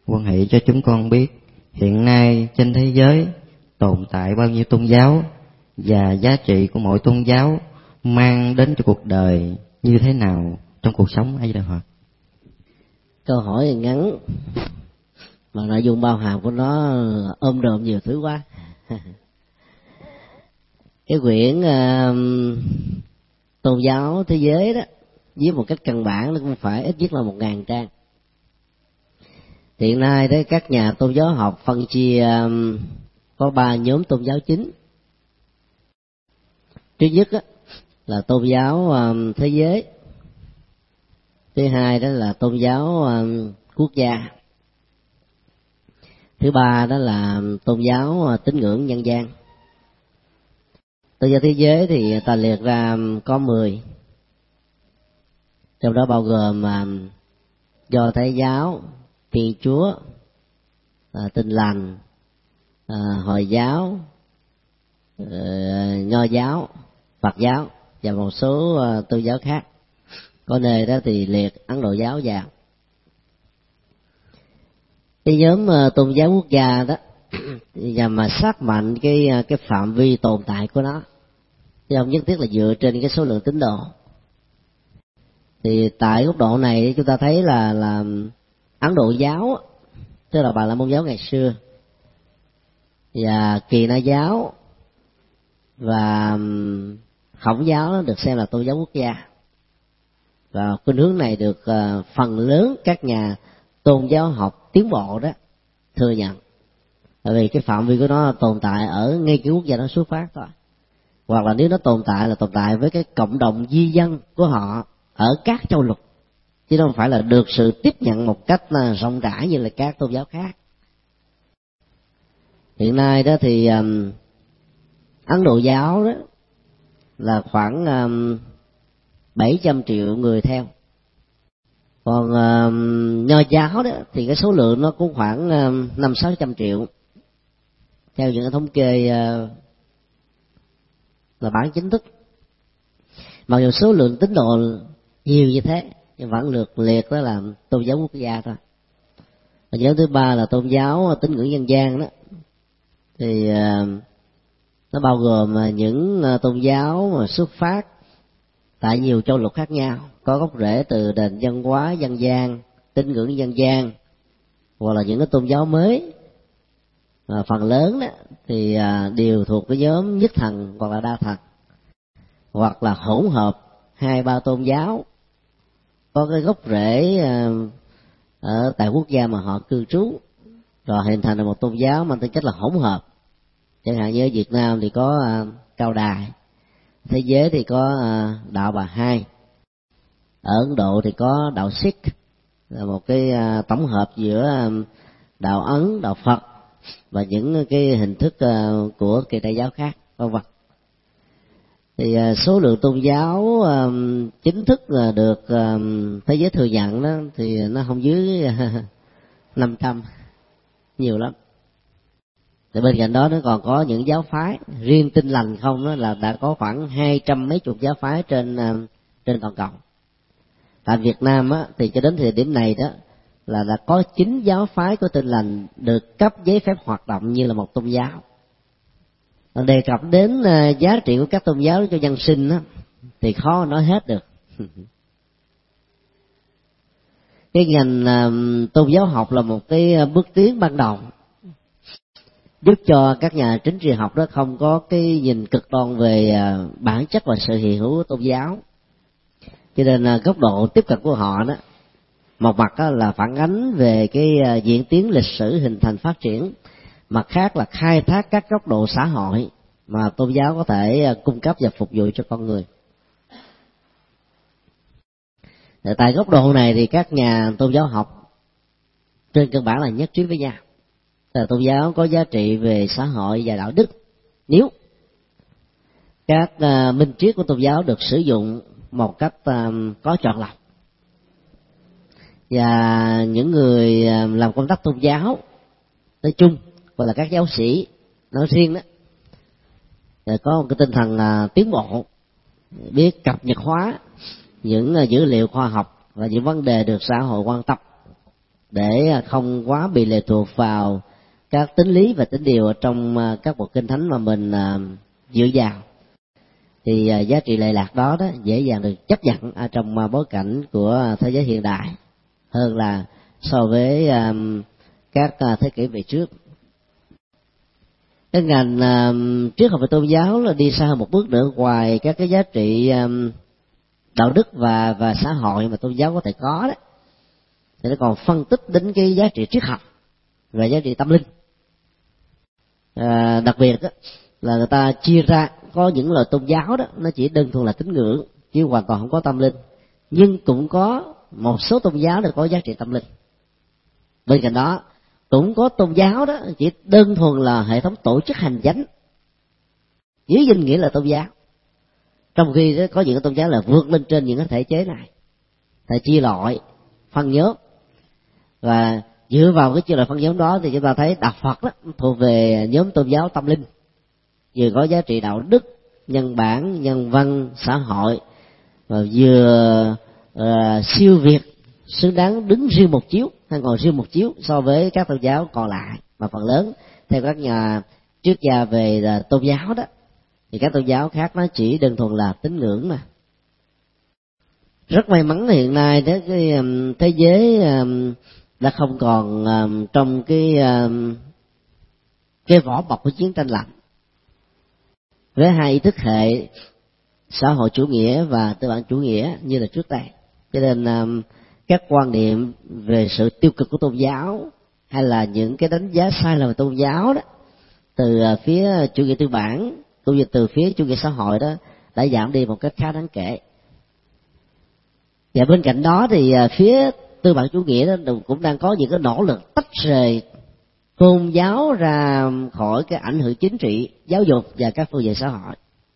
quan hệ cho chúng con biết hiện nay trên thế giới tồn tại bao nhiêu tôn giáo và giá trị của mỗi tôn giáo mang đến cho cuộc đời như thế nào trong cuộc sống ấy được hả? Câu hỏi ngắn mà nội dung bao hàm của nó ôm đồm nhiều thứ quá. Cái quyển tôn giáo thế giới đó, viết một cách căn bản nó cũng phải ít nhất là 1000 trang. Hiện nay đấy, các nhà tôn giáo học phân chia có 3 nhóm tôn giáo chính. Thứ nhất là tôn giáo thế giới. Thứ hai đó là tôn giáo quốc gia. Thứ ba đó là tôn giáo tín ngưỡng nhân gian. Tôn giáo thế giới thì ta liệt ra có 10, trong đó bao gồm Do Thái giáo, Thiên Chúa, Tin Lành, Hồi giáo, Nho giáo, Phật giáo và một số tôn giáo khác. Có nơi đó thì liệt Ấn Độ giáo vào. Cái nhóm tôn giáo quốc gia đó nhằm mà xác mạnh cái phạm vi tồn tại của nó, chứ không nhất thiết là dựa trên cái số lượng tín đồ. Thì tại góc độ này chúng ta thấy là Ấn Độ giáo, tức là Bà La Môn giáo ngày xưa, và Kỳ Na giáo và Khổng giáo nó được xem là tôn giáo quốc gia, và khuynh hướng này được phần lớn các nhà tôn giáo học tiến bộ đó thừa nhận, bởi vì cái phạm vi của nó tồn tại ở ngay cái quốc gia nó xuất phát thôi, hoặc là nếu nó tồn tại là tồn tại với cái cộng đồng di dân của họ ở các châu lục, chứ không phải là được sự tiếp nhận một cách rộng rãi như là các tôn giáo khác. Hiện nay đó thì Ấn Độ giáo đó là khoảng 700 triệu người theo, còn Nho giáo đó thì cái số lượng nó cũng khoảng 500-600 triệu theo những cái thống kê là bản chính thức. Mặc dù số lượng tín đồ nhiều như thế nhưng vẫn được liệt đó là tôn giáo quốc gia thôi. Và nhóm thứ ba là tôn giáo tín ngưỡng nhân gian đó, thì nó bao gồm những tôn giáo mà xuất phát tại nhiều châu lục khác nhau, có gốc rễ từ nền văn hóa dân gian, tín ngưỡng dân gian, hoặc là những cái tôn giáo mới. Phần lớn đó thì đều thuộc cái nhóm nhất thần hoặc là đa thần, hoặc là hỗn hợp 2-3 tôn giáo có cái gốc rễ ở tại quốc gia mà họ cư trú, rồi hình thành là một tôn giáo mang tính chất là hỗn hợp. Chẳng hạn như ở Việt Nam thì có Cao Đài, thế giới thì có đạo Bà Hai, ở Ấn Độ thì có đạo Sikh, là một cái tổng hợp giữa đạo Ấn, đạo Phật và những cái hình thức của Kỳ Đại giáo khác, vân vân. Thì số lượng tôn giáo chính thức là được thế giới thừa nhận đó thì nó không dưới 500, nhiều lắm. Thì bên cạnh đó nó còn có những giáo phái, riêng Tin Lành không đó là đã có khoảng 200 mấy chục giáo phái trên toàn cầu. Tại Việt Nam á, thì cho đến thời điểm này đó là đã có 9 giáo phái của Tin Lành được cấp giấy phép hoạt động như là một tôn giáo. Đề cập đến giá trị của các tôn giáo cho dân sinh á, thì khó nói hết được. Cái ngành tôn giáo học là một cái bước tiến ban đầu, giúp cho các nhà chính trị học đó không có cái nhìn cực đoan về bản chất và sự hiện hữu của tôn giáo. Cho nên góc độ tiếp cận của họ đó, một mặt đó là phản ánh về cái diễn tiến lịch sử hình thành phát triển, mặt khác là khai thác các góc độ xã hội mà tôn giáo có thể cung cấp và phục vụ cho con người. Tại góc độ này thì các nhà tôn giáo học trên cơ bản là nhất trí với nhau là tôn giáo có giá trị về xã hội và đạo đức nếu các minh triết của tôn giáo được sử dụng một cách có chọn lọc, và những người làm công tác tôn giáo nói chung hoặc là các giáo sĩ nói riêng đó có một cái tinh thần tiến bộ, biết cập nhật hóa những dữ liệu khoa học và những vấn đề được xã hội quan tâm, để không quá bị lệ thuộc vào các tín lý và tín điều trong các bộ kinh thánh mà mình dựa vào, thì giá trị lệ lạc đó dễ dàng được chấp nhận ở trong bối cảnh của thế giới hiện đại hơn là so với các thế kỷ về trước. Cái ngành triết học về tôn giáo là đi xa hơn một bước nữa, ngoài các cái giá trị đạo đức và xã hội mà tôn giáo có thể có đó, thì nó còn phân tích đến cái giá trị triết học và giá trị tâm linh. Đặc biệt đó, là người ta chia ra có những loại tôn giáo đó nó chỉ đơn thuần là tín ngưỡng chứ hoàn toàn không có tâm linh, nhưng cũng có một số tôn giáo là có giá trị tâm linh. Bên cạnh đó cũng có tôn giáo đó chỉ đơn thuần là hệ thống tổ chức hành chánh dưới danh nghĩa là tôn giáo, trong khi đó có những tôn giáo là vượt lên trên những cái thể chế này, thể chia loại phân nhóm, và dựa vào cái chia loại phân nhóm đó thì chúng ta thấy đạo Phật đó thuộc về nhóm tôn giáo tâm linh, vừa có giá trị đạo đức, nhân bản, nhân văn, xã hội, và vừa siêu việt, xứng đáng đứng riêng một chiếu hay ngồi riêng một chiếu so với các tôn giáo còn lại. Mà phần lớn theo các nhà triết gia về tôn giáo đó thì các tôn giáo khác nó chỉ đơn thuần là tín ngưỡng mà. Rất may mắn hiện nay cái thế giới đã không còn trong cái vỏ bọc của chiến tranh lạnh, với hai ý thức hệ xã hội chủ nghĩa và tư bản chủ nghĩa như là trước đây, cho nên các quan niệm về sự tiêu cực của tôn giáo hay là những cái đánh giá sai lầm về tôn giáo đó từ phía chủ nghĩa tư bản cũng như từ phía chủ nghĩa xã hội đó đã giảm đi một cách khá đáng kể. Và bên cạnh đó thì phía tư bản chủ nghĩa đó cũng đang có những cái nỗ lực tách rời tôn giáo ra khỏi cái ảnh hưởng chính trị, giáo dục và các phương diện xã hội,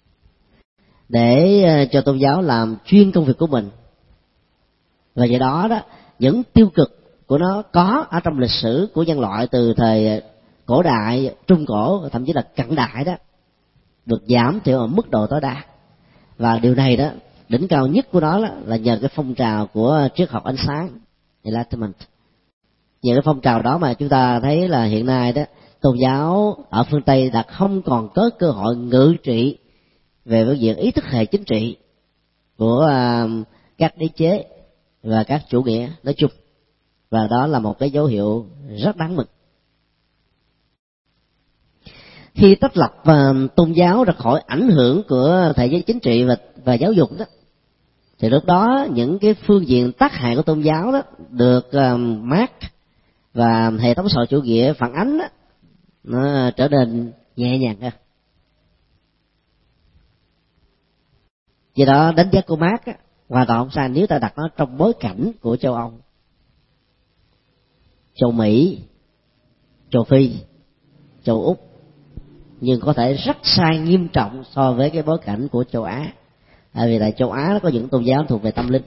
để cho tôn giáo làm chuyên công việc của mình. Và do đó những tiêu cực của nó có ở trong lịch sử của nhân loại từ thời cổ đại, trung cổ, thậm chí là cận đại đó, được giảm thiểu ở mức độ tối đa. Và điều này đó, đỉnh cao nhất của nó là nhờ cái phong trào của triết học ánh sáng, Enlightenment. Nhờ cái phong trào đó mà chúng ta thấy là hiện nay đó, tôn giáo ở phương Tây đã không còn có cơ hội ngự trị về phương diện ý thức hệ chính trị của các đế chế và các chủ nghĩa nói chung, và đó là một cái dấu hiệu rất đáng mừng. Khi tách lập tôn giáo ra khỏi ảnh hưởng của thể chế chính trị và giáo dục đó, thì lúc đó những cái phương diện tác hại của tôn giáo đó được Marx và hệ thống xã hội chủ nghĩa phản ánh đó, nó trở nên nhẹ nhàng hơn. Do đó đánh giá của Marx hoàn toàn không sai nếu ta đặt nó trong bối cảnh của châu Âu, châu Mỹ, châu Phi, châu Úc, nhưng có thể rất sai nghiêm trọng so với cái bối cảnh của châu Á. Tại vì tại châu Á nó có những tôn giáo thuộc về tâm linh,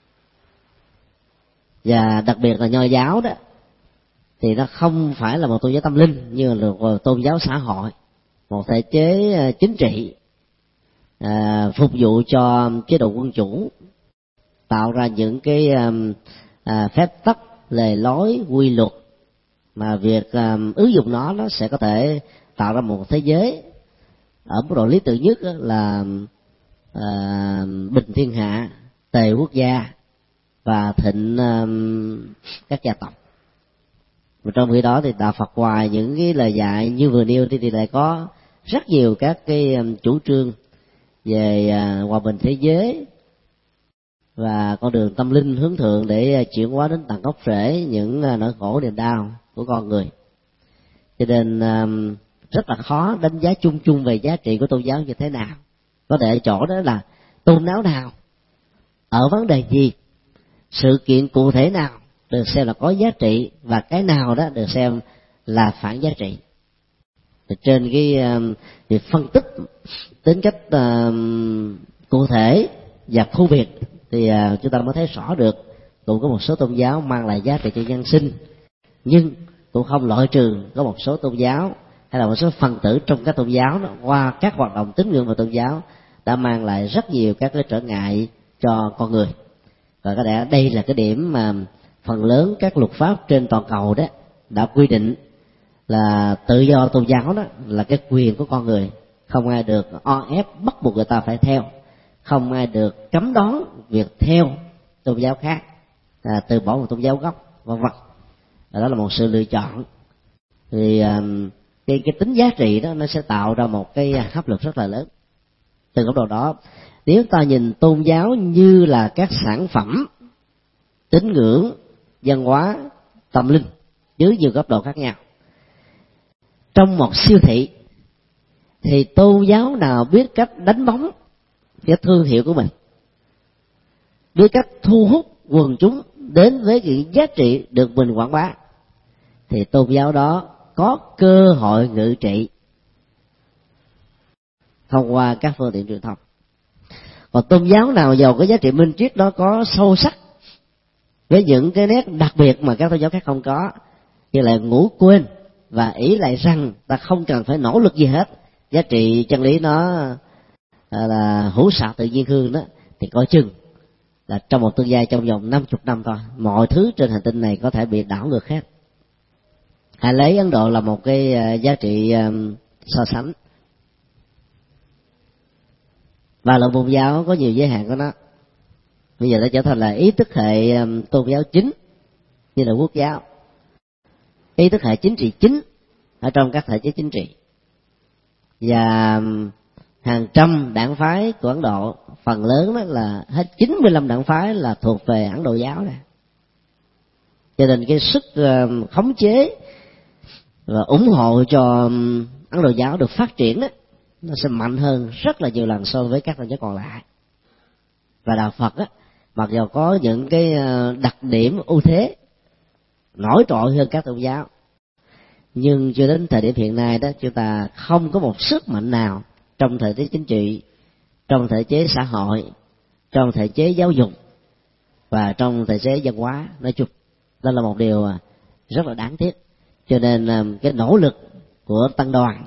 và đặc biệt là Nho giáo đó thì nó không phải là một tôn giáo tâm linh, như là một tôn giáo xã hội, một thể chế chính trị phục vụ cho chế độ quân chủ, tạo ra những cái phép tắc, lề lối, quy luật mà việc ứng dụng nó sẽ có thể tạo ra một thế giới ở mức độ lý tưởng nhất là bình thiên hạ, tề quốc gia và thịnh các gia tộc. Và trong khi đó thì đạo Phật ngoài những cái lời dạy như vừa nêu thì lại có rất nhiều các cái chủ trương về hòa bình thế giới và con đường tâm linh hướng thượng để chuyển hóa đến tận gốc rễ những nỗi khổ niềm đau của con người. Cho nên rất là khó đánh giá chung chung về giá trị của tôn giáo như thế nào. Có thể ở chỗ đó là tôn giáo nào, ở vấn đề gì, sự kiện cụ thể nào được xem là có giá trị và cái nào đó được xem là phản giá trị. Thì trên cái việc phân tích tính cách cụ thể và khu biệt thì chúng ta mới thấy rõ được cũng có một số tôn giáo mang lại giá trị cho nhân sinh, nhưng cũng không loại trừ có một số tôn giáo hay là một số phần tử trong các tôn giáo đó, qua các hoạt động tín ngưỡng và tôn giáo đã mang lại rất nhiều các cái trở ngại cho con người. Và có lẽ đây là cái điểm mà phần lớn các luật pháp trên toàn cầu đó đã quy định là tự do tôn giáo đó là cái quyền của con người, không ai được o ép bắt buộc người ta phải theo, không ai được cấm đoán việc theo tôn giáo khác, từ bỏ một tôn giáo gốc, vân vân. Đó là một sự lựa chọn. Thì cái tính giá trị đó nó sẽ tạo ra một cái áp lực rất là lớn. Từ góc độ đó, nếu ta nhìn tôn giáo như là các sản phẩm tín ngưỡng, văn hóa, tâm linh dưới nhiều góc độ khác nhau, trong một siêu thị thì tôn giáo nào biết cách đánh bóng cái thương hiệu của mình, biết cách thu hút quần chúng đến với cái giá trị được mình quảng bá, thì tôn giáo đó có cơ hội ngự trị thông qua các phương tiện truyền thông. Còn tôn giáo nào giàu cái giá trị minh triết đó có sâu sắc với những cái nét đặc biệt mà các tôn giáo khác không có, như là ngủ quên và ý lại rằng ta không cần phải nỗ lực gì hết, giá trị chân lý nó là hữu xạ tự nhiên hương đó, thì coi chừng là trong một tương lai trong vòng 50 năm thôi, mọi thứ trên hành tinh này có thể bị đảo ngược hết. Hãy lấy Ấn Độ là một cái giá trị so sánh. Và luận tôn giáo có nhiều giới hạn của nó. Bây giờ nó trở thành là ý thức hệ tôn giáo chính như là quốc giáo, ý thức hệ chính trị chính ở trong các thể chế chính trị. Và hàng trăm đảng phái của Ấn Độ, phần lớn đó là hết 95 đảng phái là thuộc về Ấn Độ giáo này. Cho nên cái sức khống chế và ủng hộ cho Ấn Độ giáo được phát triển đó, nó sẽ mạnh hơn rất là nhiều lần so với các tôn giáo còn lại. Và đạo Phật á, mặc dù có những cái đặc điểm ưu thế nổi trội hơn các tôn giáo, nhưng cho đến thời điểm hiện nay đó, chúng ta không có một sức mạnh nào trong thể chế chính trị, trong thể chế xã hội, trong thể chế giáo dục và trong thể chế văn hóa nói chung. Đó là một điều rất là đáng tiếc. Cho nên cái nỗ lực của tăng đoàn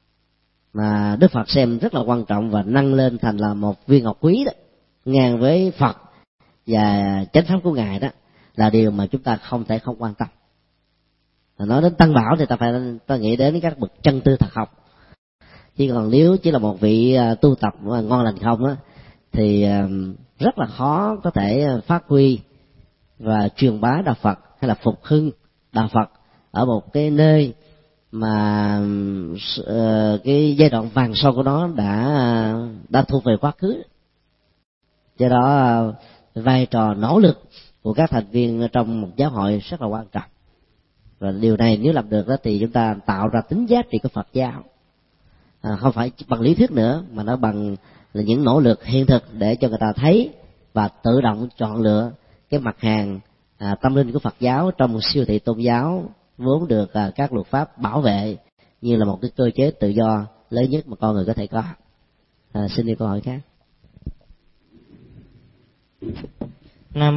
mà Đức Phật xem rất là quan trọng và nâng lên thành là một viên ngọc quý đó, ngang với Phật và chánh pháp của Ngài, đó là điều mà chúng ta không thể không quan tâm. Nói đến Tăng Bảo thì ta nghĩ đến các bậc chân tư thật học, chứ còn nếu chỉ là một vị tu tập ngon lành không á, thì rất là khó có thể phát huy và truyền bá đạo Phật hay là phục hưng đạo Phật ở một cái nơi mà cái giai đoạn vàng son của nó đã thuộc về quá khứ. Do đó vai trò nỗ lực của các thành viên trong một giáo hội rất là quan trọng, và điều này nếu làm được đó thì chúng ta tạo ra tính giá trị của Phật giáo, không phải bằng lý thuyết nữa mà nó bằng là những nỗ lực hiện thực để cho người ta thấy và tự động chọn lựa cái mặt hàng tâm linh của Phật giáo trong một siêu thị tôn giáo vốn được các luật pháp bảo vệ như là một cái cơ chế tự do lớn nhất mà con người có thể có. Xin đi câu hỏi khác.